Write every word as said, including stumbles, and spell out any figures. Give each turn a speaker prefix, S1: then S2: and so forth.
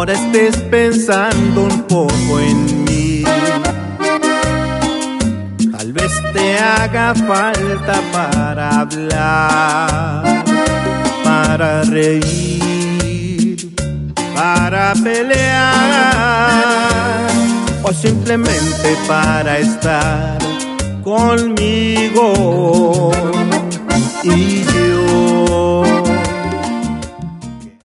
S1: ahora estés pensando un poco en mí. Tal vez te haga falta para hablar, para reír, para pelear, o simplemente para estar conmigo. Y yo